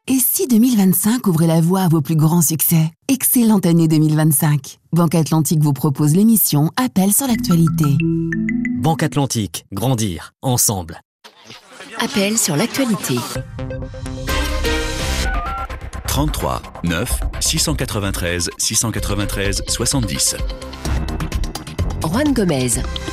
Et si 2025 ouvrait la voie à vos plus grands succès? Excellente année 2025. Banque Atlantique vous propose l'émission Appel sur l'actualité. Banque Atlantique, grandir, ensemble. Appel sur l'actualité. 33 9 693 693 70. Juan Gomez.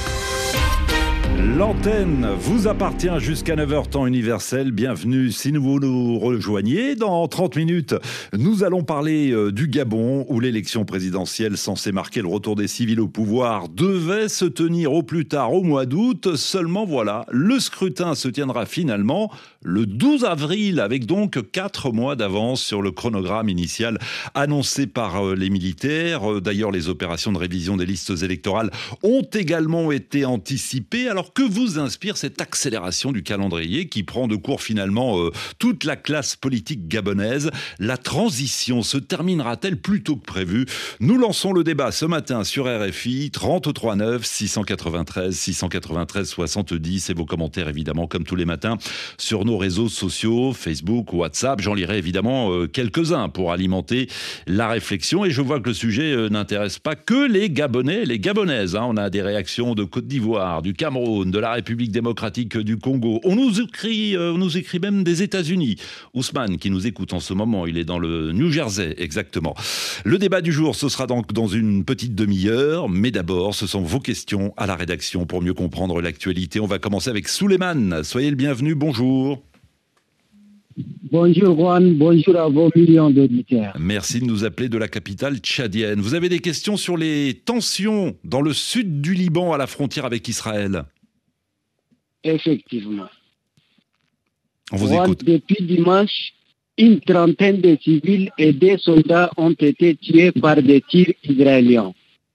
L'antenne vous appartient jusqu'à 9h temps universel. Bienvenue si vous nous rejoignez. Dans 30 minutes, nous allons parler du Gabon où l'élection présidentielle censée marquer le retour des civils au pouvoir devait se tenir au plus tard au mois d'août. Seulement voilà, le scrutin se tiendra finalement le 12 avril avec donc 4 mois d'avance sur le chronogramme initial annoncé par les militaires. D'ailleurs, les opérations de révision des listes électorales ont également été anticipées. Alors que vous inspire cette accélération du calendrier qui prend de court finalement toute la classe politique gabonaise? La transition se terminera-t-elle plus tôt que prévu? Nous lançons le débat ce matin sur RFI, 33 9 693 693 70 et vos commentaires évidemment comme tous les matins sur nos réseaux sociaux, Facebook, WhatsApp. J'en lirai évidemment quelques-uns pour alimenter la réflexion et je vois que le sujet n'intéresse pas que les Gabonais et les Gabonaises. On a des réactions de Côte d'Ivoire, du Cameroun, de la République démocratique du Congo. On nous écrit même des États-Unis. Ousmane, qui nous écoute en ce moment, il est dans le New Jersey, exactement. Le débat du jour, ce sera donc dans une petite demi-heure, mais d'abord, ce sont vos questions à la rédaction pour mieux comprendre l'actualité. On va commencer avec Souleymane. Soyez le bienvenu, bonjour. Bonjour Juan, bonjour à vos millions d'auditeurs. Merci de nous appeler de la capitale tchadienne. Vous avez des questions sur les tensions dans le sud du Liban à la frontière avec Israël? Effectivement. On vous écoute. Depuis dimanche, une trentaine de civils et des soldats ont été tués par des tirs israéliens.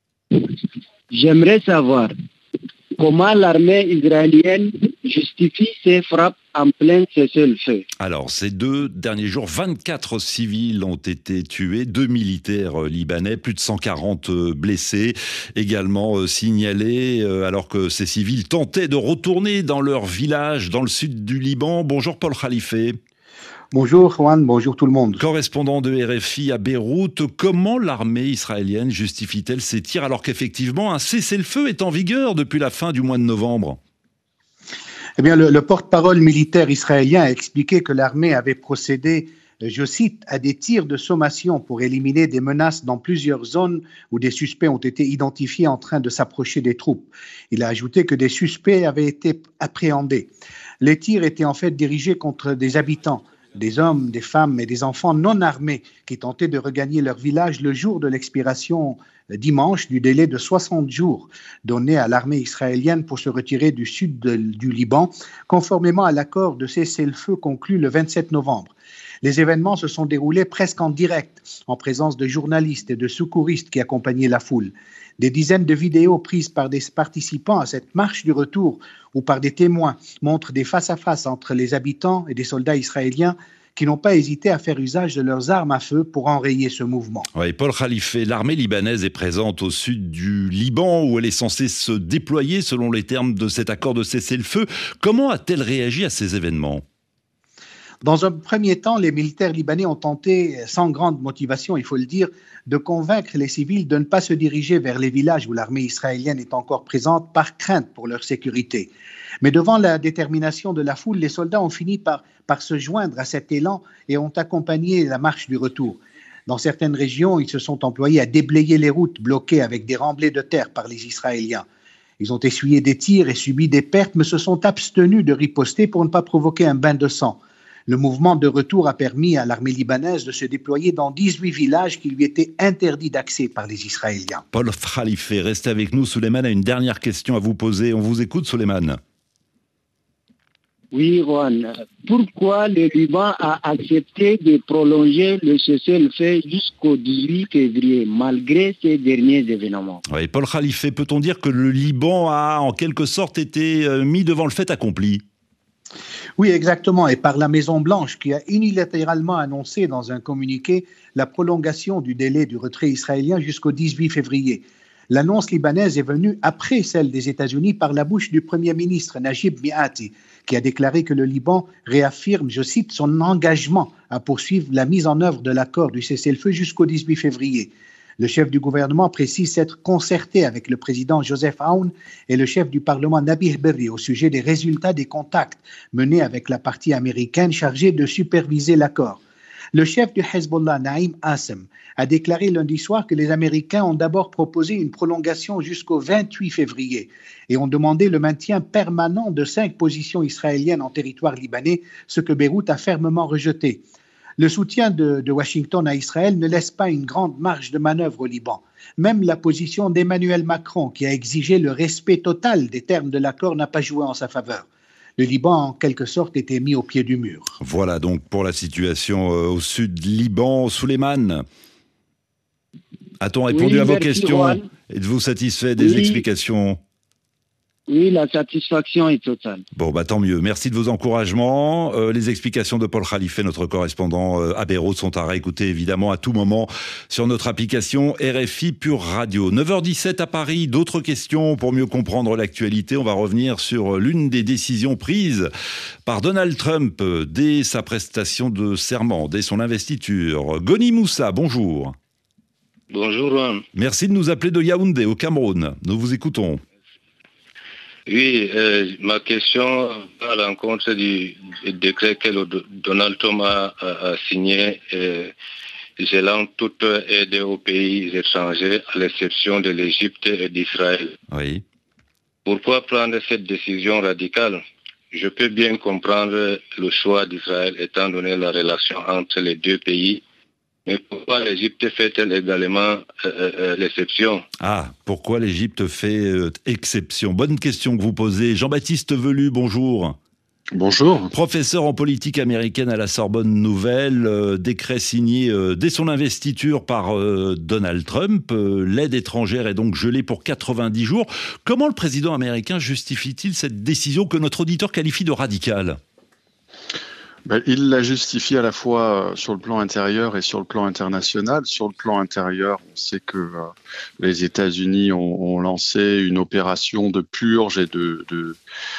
J'aimerais savoir comment l'armée israélienne justifie ces frappes en plein cessez-le-feu. Alors, ces 2 derniers jours, 24 civils ont été tués, 2 militaires libanais, plus de 140 blessés, également signalés, alors que ces civils tentaient de retourner dans leur village, dans le sud du Liban. Bonjour Paul Khalifé. Bonjour Juan, bonjour tout le monde. Correspondant de RFI à Beyrouth, comment l'armée israélienne justifie-t-elle ces tirs alors qu'effectivement un cessez-le-feu est en vigueur depuis la fin du mois de novembre? Eh bien, le porte-parole militaire israélien a expliqué que l'armée avait procédé, je cite, à des tirs de sommation pour éliminer des menaces dans plusieurs zones où des suspects ont été identifiés en train de s'approcher des troupes. Il a ajouté que des suspects avaient été appréhendés. Les tirs étaient en fait dirigés contre des habitants, des hommes, des femmes et des enfants non armés qui tentaient de regagner leur village le jour de l'expiration dimanche du délai de 60 jours donné à l'armée israélienne pour se retirer du sud du Liban, conformément à l'accord de cessez-le-feu conclu le 27 novembre. Les événements se sont déroulés presque en direct, en présence de journalistes et de secouristes qui accompagnaient la foule. Des dizaines de vidéos prises par des participants à cette marche du retour ou par des témoins montrent des face-à-face entre les habitants et des soldats israéliens qui n'ont pas hésité à faire usage de leurs armes à feu pour enrayer ce mouvement. Oui, Paul Khalifé, l'armée libanaise est présente au sud du Liban où elle est censée se déployer selon les termes de cet accord de cessez-le-feu. Comment a-t-elle réagi à ces événements ? Dans un premier temps, les militaires libanais ont tenté, sans grande motivation, il faut le dire, de convaincre les civils de ne pas se diriger vers les villages où l'armée israélienne est encore présente par crainte pour leur sécurité. Mais devant la détermination de la foule, les soldats ont fini par se joindre à cet élan et ont accompagné la marche du retour. Dans certaines régions, ils se sont employés à déblayer les routes bloquées avec des remblais de terre par les Israéliens. Ils ont essuyé des tirs et subi des pertes, mais se sont abstenus de riposter pour ne pas provoquer un bain de sang. Le mouvement de retour a permis à l'armée libanaise de se déployer dans 18 villages qui lui étaient interdits d'accès par les Israéliens. Paul Khalifé, restez avec nous. Souleymane a une dernière question à vous poser. On vous écoute, Souleymane. Oui, Juan. Pourquoi le Liban a accepté de prolonger le cessez-le-feu jusqu'au 18 février, malgré ces derniers événements? Oui, Paul Khalifé, peut-on dire que le Liban a en quelque sorte été mis devant le fait accompli ? Oui, exactement, et par la Maison-Blanche qui a unilatéralement annoncé dans un communiqué la prolongation du délai du retrait israélien jusqu'au 18 février. L'annonce libanaise est venue après celle des États-Unis par la bouche du Premier ministre Najib Mikati, qui a déclaré que le Liban réaffirme, je cite, son engagement à poursuivre la mise en œuvre de l'accord du cessez-le-feu jusqu'au 18 février. Le chef du gouvernement précise s'être concerté avec le président Joseph Aoun et le chef du Parlement Nabih Berri au sujet des résultats des contacts menés avec la partie américaine chargée de superviser l'accord. Le chef du Hezbollah, Naïm Assem, a déclaré lundi soir que les Américains ont d'abord proposé une prolongation jusqu'au 28 février et ont demandé le maintien permanent de 5 positions israéliennes en territoire libanais, ce que Beyrouth a fermement rejeté. Le soutien de Washington à Israël ne laisse pas une grande marge de manœuvre au Liban. Même la position d'Emmanuel Macron, qui a exigé le respect total des termes de l'accord, n'a pas joué en sa faveur. Le Liban, en quelque sorte, était mis au pied du mur. Voilà donc pour la situation au sud Liban. Souleymane, a-t-on répondu à vos questions? Juan. Êtes-vous satisfait des explications? Oui, la satisfaction est totale. Bon, tant mieux. Merci de vos encouragements. Les explications de Paul Khalife, notre correspondant à Beyrouth, sont à réécouter évidemment à tout moment sur notre application RFI Pure Radio. 9h17 à Paris. D'autres questions pour mieux comprendre l'actualité. On va revenir sur l'une des décisions prises par Donald Trump dès sa prestation de serment, dès son investiture. Goni Moussa, bonjour. Bonjour, Juan. Merci de nous appeler de Yaoundé, au Cameroun. Nous vous écoutons. Oui, ma question va à l'encontre du décret que Donald Trump a signé, gelant toute aide aux pays étrangers, à l'exception de l'Égypte et d'Israël. Oui. Pourquoi prendre cette décision radicale? Je peux bien comprendre le choix d'Israël étant donné la relation entre les deux pays. Mais pourquoi l'Égypte fait-elle également l'exception? Ah, pourquoi l'Égypte fait exception? Bonne question que vous posez. Jean-Baptiste Velu, bonjour. Bonjour. Professeur en politique américaine à la Sorbonne Nouvelle, décret signé dès son investiture par Donald Trump. L'aide étrangère est donc gelée pour 90 jours. Comment le président américain justifie-t-il cette décision que notre auditeur qualifie de radicale? Il la justifie à la fois sur le plan intérieur et sur le plan international. Sur le plan intérieur, on sait que les États-Unis ont lancé une opération de purge et de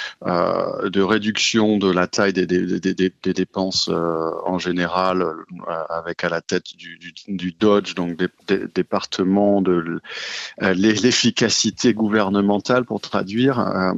réduction de la taille des dépenses en général, avec à la tête du DOGE, donc des départements de l'efficacité gouvernementale, pour traduire.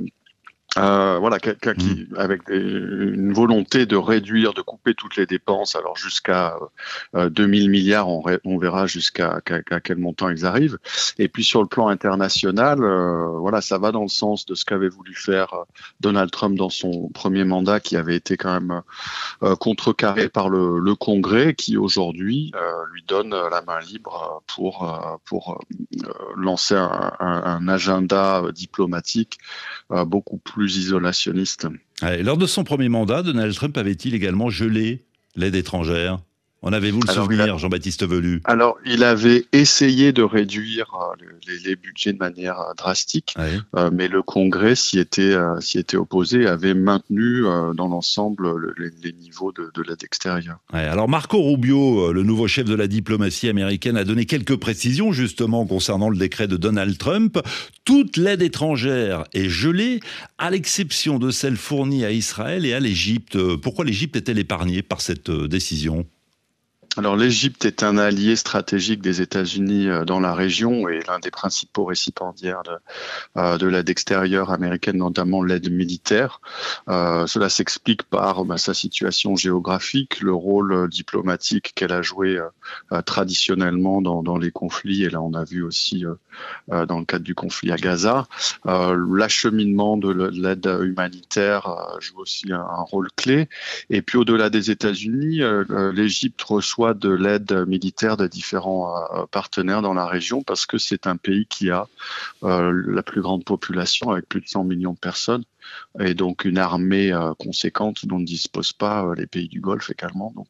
Avec une volonté de réduire, de couper toutes les dépenses, alors jusqu'à 2000 milliards, on verra jusqu'à quel montant ils arrivent. Et puis sur le plan international, ça va dans le sens de ce qu'avait voulu faire Donald Trump dans son premier mandat, qui avait été quand même contrecarré par le Congrès, qui aujourd'hui lui donne la main libre pour lancer un agenda diplomatique beaucoup plus isolationniste. Lors de son premier mandat, Donald Trump avait-il également gelé l'aide étrangère? En avez-vous le souvenir, Jean-Baptiste Velu? Alors, il avait essayé de réduire les budgets de manière drastique, mais le Congrès s'y était opposé, avait maintenu dans l'ensemble les niveaux de l'aide extérieure. Alors, Marco Rubio, le nouveau chef de la diplomatie américaine, a donné quelques précisions justement concernant le décret de Donald Trump. Toute l'aide étrangère est gelée, à l'exception de celle fournie à Israël et à l'Égypte. Pourquoi l'Égypte est-elle épargnée par cette décision? Alors l'Égypte est un allié stratégique des États-Unis dans la région et l'un des principaux récipiendaires de l'aide extérieure américaine, notamment l'aide militaire. Cela s'explique par sa situation géographique, le rôle diplomatique qu'elle a joué traditionnellement dans les conflits, et là on a vu aussi dans le cadre du conflit à Gaza. L'acheminement de l'aide humanitaire joue aussi un rôle clé. Et puis au-delà des États-Unis, l'Égypte reçoit de l'aide militaire de différents partenaires dans la région, parce que c'est un pays qui a la plus grande population, avec plus de 100 millions de personnes, et donc une armée conséquente dont ne disposent pas les pays du Golfe également. Donc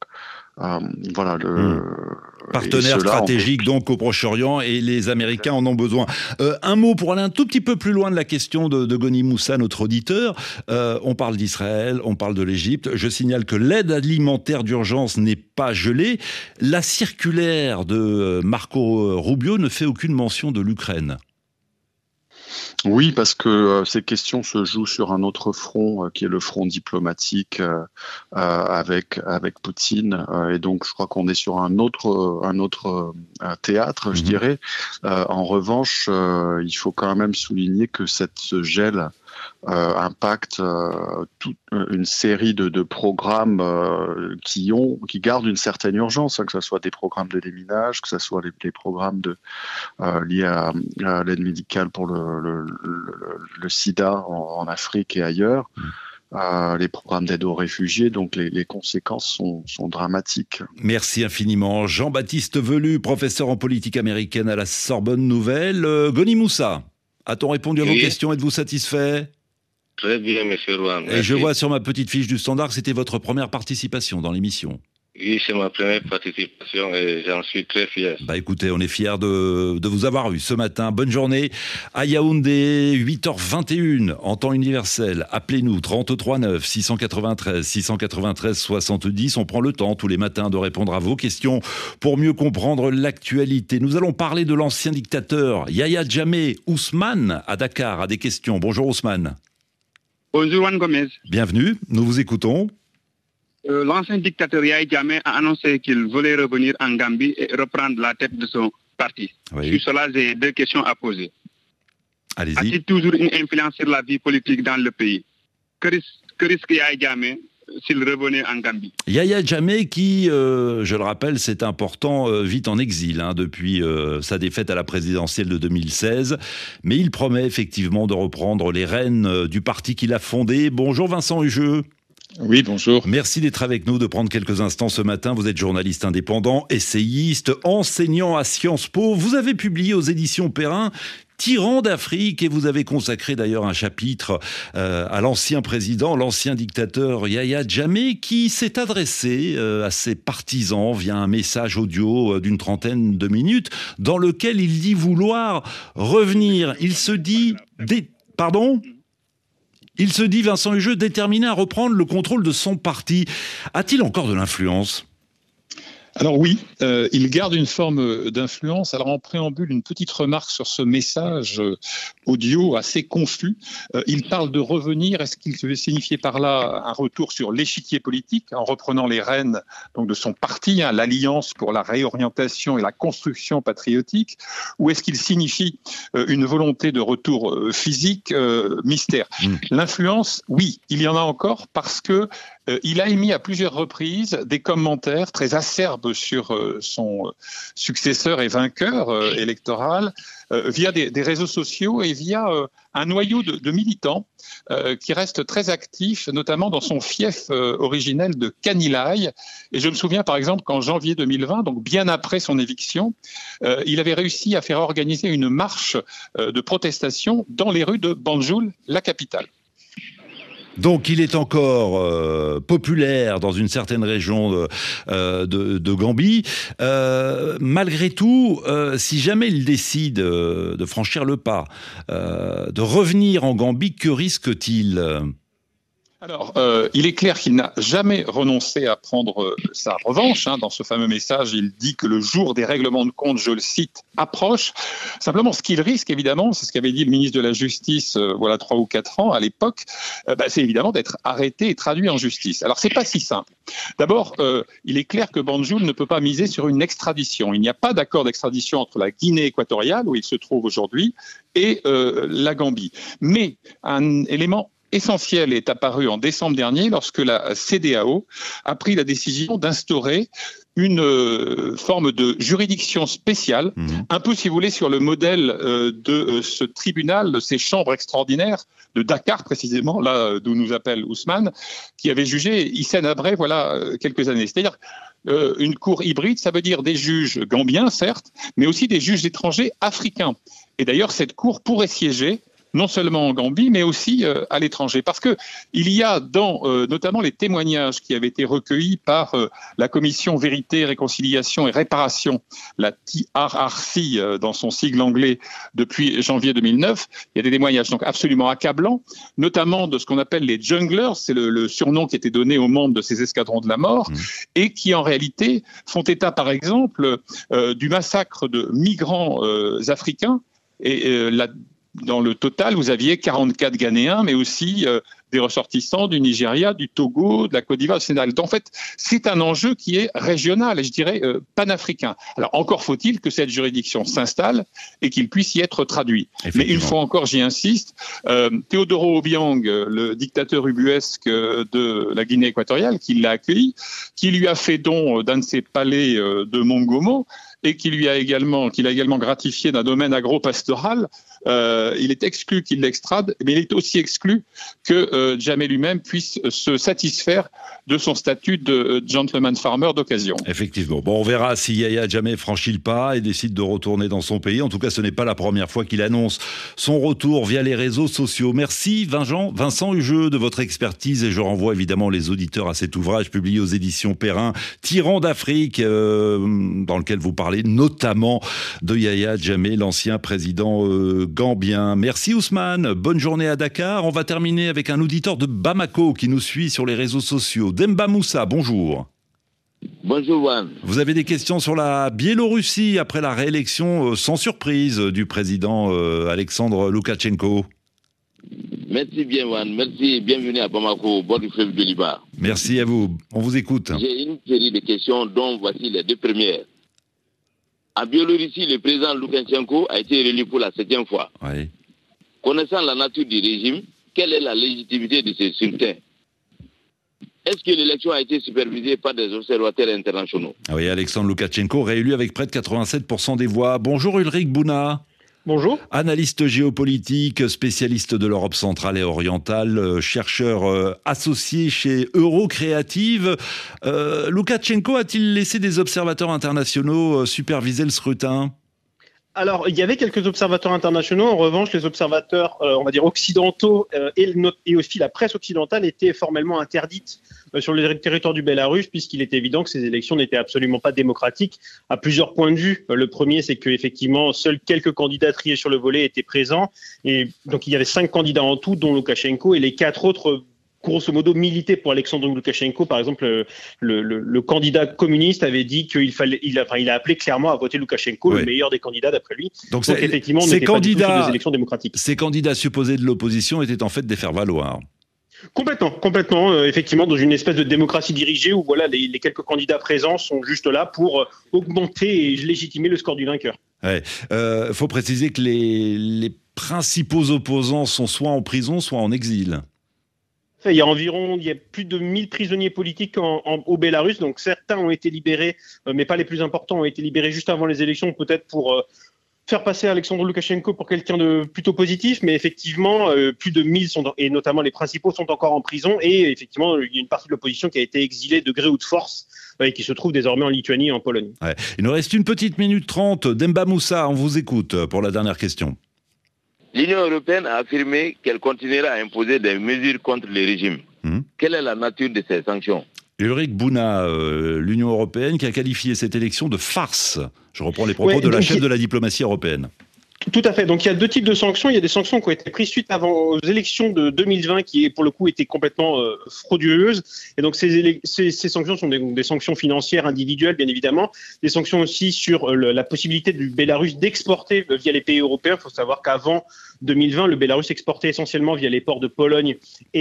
partenaire stratégique donc au Proche-Orient, et les Américains en ont besoin. Un mot pour aller un tout petit peu plus loin de la question de Goni Moussa, notre auditeur. On parle d'Israël, on parle de l'Égypte. Je signale que l'aide alimentaire d'urgence n'est pas gelée. La circulaire de Marco Rubio ne fait aucune mention de l'Ukraine. Oui, parce que ces questions se jouent sur un autre front, qui est le front diplomatique avec Poutine. Et donc, je crois qu'on est sur un autre théâtre, je dirais. En revanche, il faut quand même souligner que ce gel impacte toute une série de programmes qui gardent une certaine urgence, que ce soit des programmes de déminage, que ce soit les programmes liés à l'aide médicale pour le sida en Afrique et ailleurs. Les programmes d'aide aux réfugiés, donc les conséquences sont dramatiques. Merci infiniment. Jean-Baptiste Velu, professeur en politique américaine à la Sorbonne Nouvelle. Goni Moussa, a-t-on répondu à vos questions? Êtes-vous satisfait? Très bien, monsieur Rouen. Et je vois sur ma petite fiche du Standard que c'était votre première participation dans l'émission. Oui, c'est ma première participation et j'en suis très fier. Écoutez, on est fiers de vous avoir eu ce matin. Bonne journée. À Yaoundé, 8h21, en temps universel. Appelez-nous 33 9 693 693 70. On prend le temps tous les matins de répondre à vos questions pour mieux comprendre l'actualité. Nous allons parler de l'ancien dictateur Yahya Jammeh. Ousmane à Dakar a des questions. Bonjour Ousmane. Bonjour Juan Gomez. Bienvenue, nous vous écoutons. L'ancien dictateur Yahya Jammeh a annoncé qu'il voulait revenir en Gambie et reprendre la tête de son parti. Oui. Sur cela, j'ai deux questions à poser. Allez-y. A-t-il toujours une influence sur la vie politique dans le pays? Que risque Yahya Jammeh s'il revenait en Gambie? Yahya Jammeh qui, je le rappelle, c'est important, vit en exil depuis sa défaite à la présidentielle de 2016. Mais il promet effectivement de reprendre les rênes du parti qu'il a fondé. Bonjour Vincent Hugeux. Oui, bonjour. Merci d'être avec nous, de prendre quelques instants ce matin. Vous êtes journaliste indépendant, essayiste, enseignant à Sciences Po. Vous avez publié aux éditions Perrin Tyran d'Afrique et vous avez consacré d'ailleurs un chapitre à l'ancien président, l'ancien dictateur Yahya Jammeh qui s'est adressé à ses partisans via un message audio d'une trentaine de minutes dans lequel il dit vouloir revenir. Il se dit... Il se dit, Vincent Hugeux, déterminé à reprendre le contrôle de son parti. A-t-il encore de l'influence ? Alors oui, il garde une forme d'influence. Alors en préambule, une petite remarque sur ce message audio assez confus. Il parle de revenir. Est-ce qu'il veut signifier par là un retour sur l'échiquier politique en reprenant les rênes donc de son parti, l'Alliance pour la réorientation et la construction patriotique, ou est-ce qu'il signifie une volonté de retour physique, mystère? L'influence, oui, il y en a encore parce que il a émis à plusieurs reprises des commentaires très acerbes sur son successeur et vainqueur électoral via des réseaux sociaux et via un noyau de militants qui reste très actif, notamment dans son fief originel de Kanilaï. Et je me souviens par exemple qu'en janvier 2020, donc bien après son éviction, il avait réussi à faire organiser une marche de protestation dans les rues de Banjul, la capitale. Donc il est encore populaire dans une certaine région de Gambie. Malgré tout, si jamais il décide de franchir le pas, de revenir en Gambie, que risque-t-il ? Alors, il est clair qu'il n'a jamais renoncé à prendre sa revanche. Dans ce fameux message, il dit que le jour des règlements de compte, je le cite, approche. Simplement, ce qu'il risque, évidemment, c'est ce qu'avait dit le ministre de la Justice, voilà 3 ou 4 ans à l'époque, c'est évidemment d'être arrêté et traduit en justice. Alors, c'est pas si simple. D'abord, il est clair que Banjul ne peut pas miser sur une extradition. Il n'y a pas d'accord d'extradition entre la Guinée équatoriale, où il se trouve aujourd'hui, et la Gambie. Mais un élément essentiel est apparu en décembre dernier lorsque la CEDEAO a pris la décision d'instaurer une forme de juridiction spéciale, un peu, si vous voulez, sur le modèle de ce tribunal, de ces chambres extraordinaires de Dakar, précisément, là d'où nous appelle Ousmane, qui avait jugé Hissène Habré, voilà, quelques années. C'est-à-dire une cour hybride, ça veut dire des juges gambiens, certes, mais aussi des juges étrangers africains. Et d'ailleurs, cette cour pourrait siéger non seulement en Gambie, mais aussi à l'étranger. Parce que il y a dans notamment les témoignages qui avaient été recueillis par la Commission Vérité, Réconciliation et Réparation, la TRRC dans son sigle anglais depuis janvier 2009, il y a des témoignages donc absolument accablants, notamment de ce qu'on appelle les junglers, c'est le surnom qui était donné aux membres de ces escadrons de la mort, et qui en réalité font état par exemple du massacre de migrants africains et dans le total, vous aviez 44 Ghanéens, mais aussi des ressortissants du Nigeria, du Togo, de la Côte d'Ivoire, du Sénégal. Donc, en fait, c'est un enjeu qui est régional et je dirais panafricain. Alors, encore faut-il que cette juridiction s'installe et qu'il puisse y être traduit. Mais une fois encore, j'y insiste, Teodoro Obiang, le dictateur ubuesque de la Guinée équatoriale, qui l'a accueilli, qui lui a fait don d'un de ses palais de Mongomo, et qu'il a également gratifié d'un domaine agro-pastoral, il est exclu qu'il l'extrade, mais il est aussi exclu que Jammeh lui-même puisse se satisfaire de son statut de gentleman farmer d'occasion. Effectivement. Bon, on verra si Yahya Jammeh franchit le pas et décide de retourner dans son pays. En tout cas, ce n'est pas la première fois qu'il annonce son retour via les réseaux sociaux. Merci Vincent Hugeux de votre expertise et je renvoie évidemment les auditeurs à cet ouvrage publié aux éditions Perrin, Tyran d'Afrique, dans lequel vous parlez notamment de Yahya Jammeh, l'ancien président gambien. Merci Ousmane, bonne journée à Dakar. On va terminer avec un auditeur de Bamako qui nous suit sur les réseaux sociaux. Demba Moussa, bonjour. Bonjour Juan. Vous avez des questions sur la Biélorussie après la réélection sans surprise du président Alexandre Loukachenko. Merci bien Juan, merci, bienvenue à Bamako, au bord du fleuve de Liban. Merci à vous, on vous écoute. J'ai une série de questions dont voici les deux premières. En Biélorussie, le président Loukachenko a été réélu pour la 7e fois. Oui. Connaissant la nature du régime, quelle est la légitimité de ce scrutin? Est-ce que l'élection a été supervisée par des observateurs internationaux? Oui, Alexandre Loukachenko réélu avec près de 87% des voix. Bonjour Ulrich Bouna. Bonjour. Analyste géopolitique, spécialiste de l'Europe centrale et orientale, chercheur associé chez Eurocréative. Loukachenko a-t-il laissé des observateurs internationaux superviser le scrutin ? Alors, il y avait quelques observateurs internationaux. En revanche, les observateurs, on va dire occidentaux et aussi la presse occidentale étaient formellement interdites sur le territoire du Bélarus, puisqu'il est évident que ces élections n'étaient absolument pas démocratiques à plusieurs points de vue. Le premier, c'est qu'effectivement, seuls quelques candidats triés sur le volet étaient présents. Et donc, il y avait 5 candidats en tout, dont Loukachenko, et les 4 autres grosso modo milité pour Alexandre Loukachenko. Par exemple, le candidat communiste avait dit il a appelé clairement à voter Loukachenko, oui, le meilleur des candidats d'après lui. Donc effectivement, on n'était pas du tout sur des élections démocratiques. Ces candidats supposés de l'opposition étaient en fait des faire-valoir. Complètement. Effectivement, dans une espèce de démocratie dirigée où voilà, les quelques candidats présents sont juste là pour augmenter et légitimer le score du vainqueur. Ouais. Faut préciser que les principaux opposants sont soit en prison, soit en exil. Il y a plus de 1000 prisonniers politiques au Bélarus, donc certains ont été libérés, mais pas les plus importants, ont été libérés juste avant les élections, peut-être pour faire passer Alexandre Loukachenko pour quelqu'un de plutôt positif, mais effectivement, plus de 1000 et notamment les principaux sont encore en prison, et effectivement, il y a une partie de l'opposition qui a été exilée de gré ou de force, et qui se trouve désormais en Lituanie et en Pologne. Ouais. Il nous reste une petite minute 30. Demba Moussa, on vous écoute pour la dernière question. L'Union européenne a affirmé qu'elle continuera à imposer des mesures contre le régime. Quelle est la nature de ces sanctions? Ulrich Bouna, l'Union européenne qui a qualifié cette élection de farce. Je reprends les propos de la chef de la diplomatie européenne. Tout à fait. Donc il y a 2 types de sanctions. Il y a des sanctions qui ont été prises suite aux élections de 2020 qui, pour le coup, étaient complètement frauduleuses. Et donc ces sanctions sont des sanctions financières individuelles, bien évidemment. Des sanctions aussi sur la possibilité du Bélarus d'exporter via les pays européens. Il faut savoir qu'avant 2020, le Bélarus exportait essentiellement via les ports de Pologne et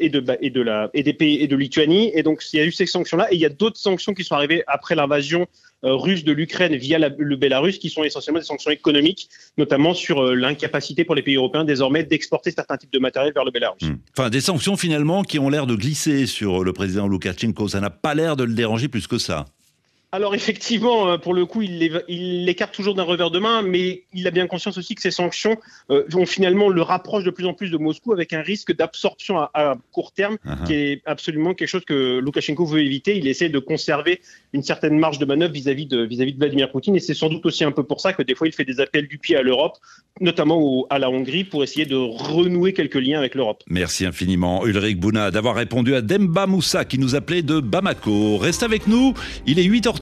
des pays et de Lituanie. Et donc il y a eu ces sanctions-là. Et il y a d'autres sanctions qui sont arrivées après l'invasion russe de l'Ukraine via le Bélarus, qui sont essentiellement des sanctions économiques, notamment sur l'incapacité pour les pays européens désormais d'exporter certains types de matériel vers le Bélarus. Enfin, des sanctions finalement qui ont l'air de glisser sur le président Loukachenko. Ça n'a pas l'air de le déranger plus que ça. Alors effectivement, pour le coup, il l'écarte toujours d'un revers de main, mais il a bien conscience aussi que ces sanctions vont finalement le rapprocher de plus en plus de Moscou, avec un risque d'absorption à court terme, qui est absolument quelque chose que Loukachenko veut éviter. Il essaie de conserver une certaine marge de manœuvre vis-à-vis de Vladimir Poutine, et c'est sans doute aussi un peu pour ça que des fois il fait des appels du pied à l'Europe, notamment à la Hongrie, pour essayer de renouer quelques liens avec l'Europe. Merci infiniment Ulrich Bouna d'avoir répondu à Demba Moussa qui nous appelait de Bamako. Reste avec nous, il est 8h30.